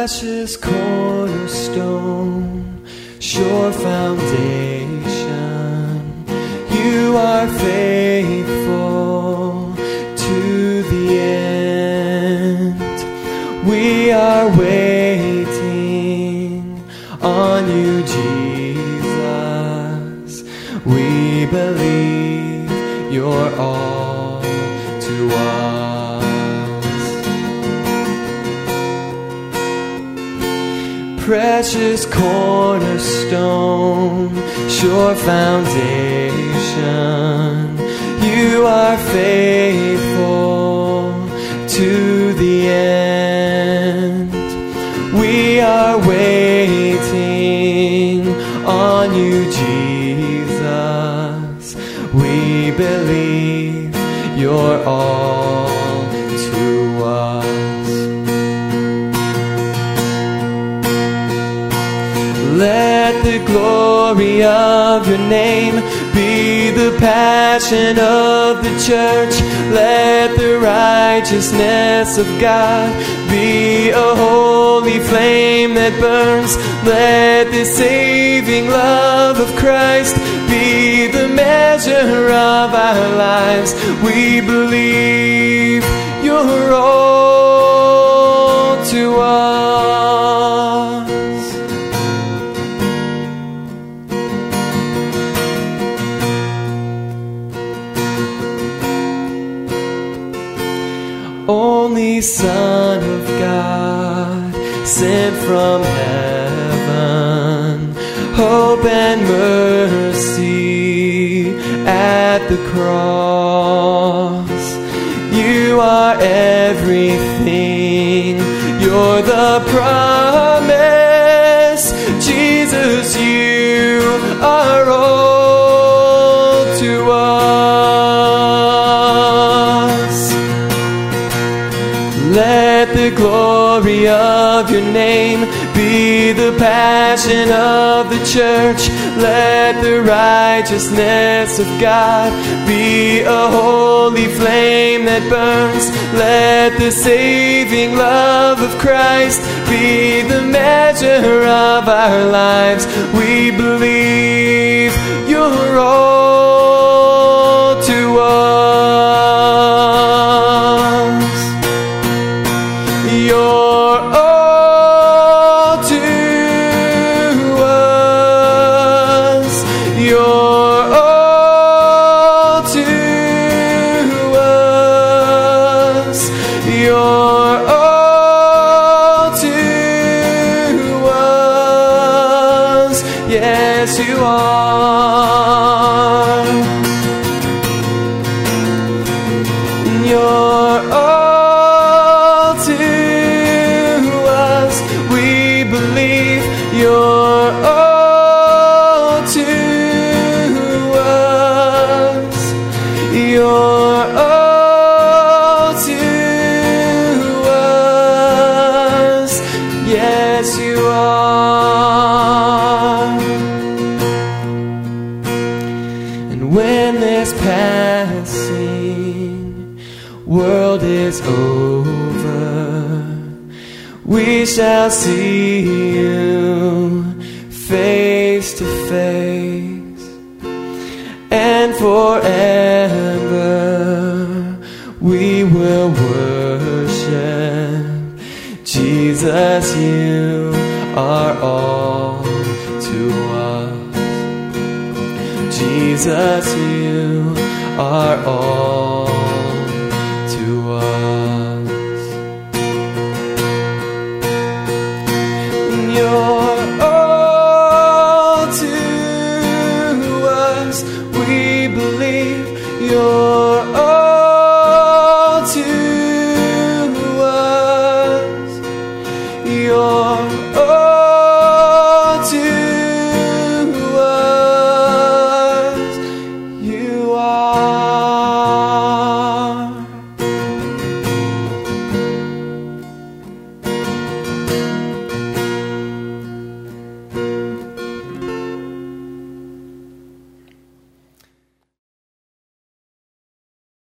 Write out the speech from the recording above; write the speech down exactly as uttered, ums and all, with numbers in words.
Precious cornerstone, sure foundation, you are faithful to the end. We are waiting on you, Jesus. We believe you're all to us. Precious cornerstone, sure foundation, you are faithful to the end. We are waiting on you, Jesus. We believe you're all to us. Let the glory of your name be the passion of the church. Let the righteousness of God be a holy flame that burns. Let the saving love of Christ be the measure of our lives. We believe you're all to us. Only Son of God, sent from heaven, hope and mercy at the cross. You are everything, you're the promise. Jesus, you are all to us. Let the glory of your name be the passion of the church. Let the righteousness of God be a holy flame that burns. Let the saving love of Christ be the measure of our lives. We believe you're all to us. You're all to us. You're all to us. You're all to us. Yes, you are. You're all to us. We believe you're all to us. You're all to us. Yes, you are. And when this passing world is over, we shall see you face to face, and forever we will worship. Jesus, you are all to us. Jesus, you are all